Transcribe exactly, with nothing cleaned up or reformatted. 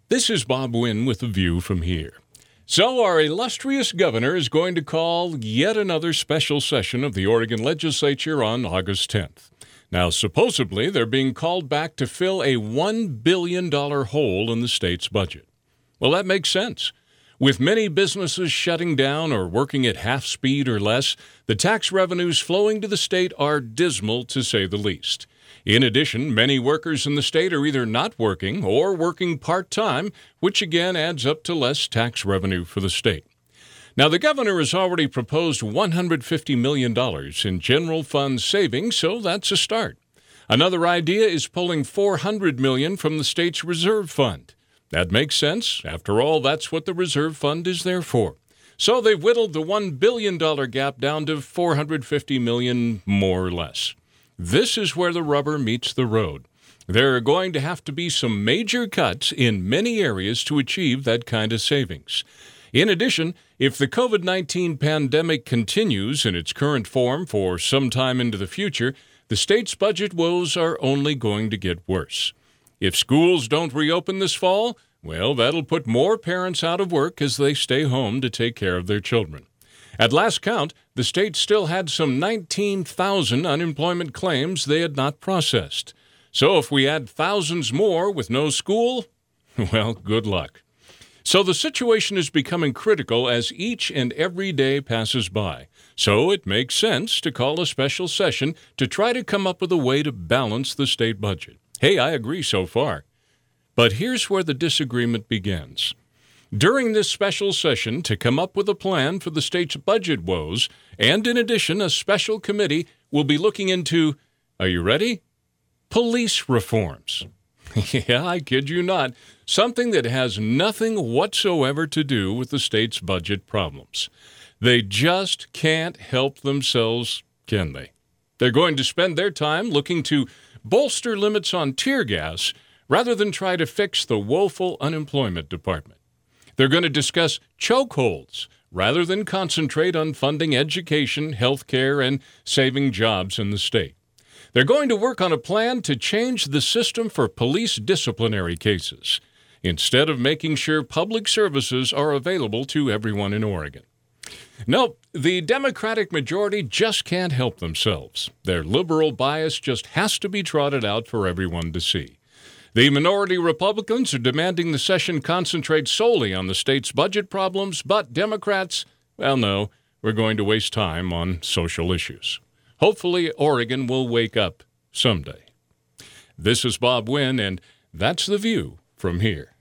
This is Bob Wynn with The View from here. So our illustrious governor is going to call yet another special session of the Oregon legislature on August tenth. Now, supposedly, they're being called back to fill a one billion dollars hole in the state's budget. Well, that makes sense. With many businesses shutting down or working at half speed or less, the tax revenues flowing to the state are dismal, to say the least. In addition, many workers in the state are either not working or working part-time, which again adds up to less tax revenue for the state. Now, the governor has already proposed one hundred fifty million dollars in general fund savings, so that's a start. Another idea is pulling four hundred million dollars from the state's reserve fund. That makes sense. After all, that's what the reserve fund is there for. So they've whittled the one billion dollars gap down to four hundred fifty million dollars, more or less. This is where the rubber meets the road. There are going to have to be some major cuts in many areas to achieve that kind of savings. In addition, if the covid nineteen pandemic continues in its current form for some time into the future, the state's budget woes are only going to get worse. If schools don't reopen this fall, well, that'll put more parents out of work as they stay home to take care of their children. At last count, the state still had some nineteen thousand unemployment claims they had not processed. So if we add thousands more with no school, well, good luck. So the situation is becoming critical as each and every day passes by. So it makes sense to call a special session to try to come up with a way to balance the state budget. Hey, I agree so far. But here's where the disagreement begins. During this special session, to come up with a plan for the state's budget woes, and in addition, a special committee will be looking into, are you ready? Police reforms. Yeah, I kid you not. Something that has nothing whatsoever to do with the state's budget problems. They just can't help themselves, can they? They're going to spend their time looking to bolster limits on tear gas rather than try to fix the woeful unemployment department. They're going to discuss chokeholds rather than concentrate on funding education, health care, and saving jobs in the state. They're going to work on a plan to change the system for police disciplinary cases, instead of making sure public services are available to everyone in Oregon. No, the Democratic majority just can't help themselves. Their liberal bias just has to be trotted out for everyone to see. The minority Republicans are demanding the session concentrate solely on the state's budget problems, but Democrats, well, no, we're going to waste time on social issues. Hopefully, Oregon will wake up someday. This is Bob Wynn, and that's The View from here.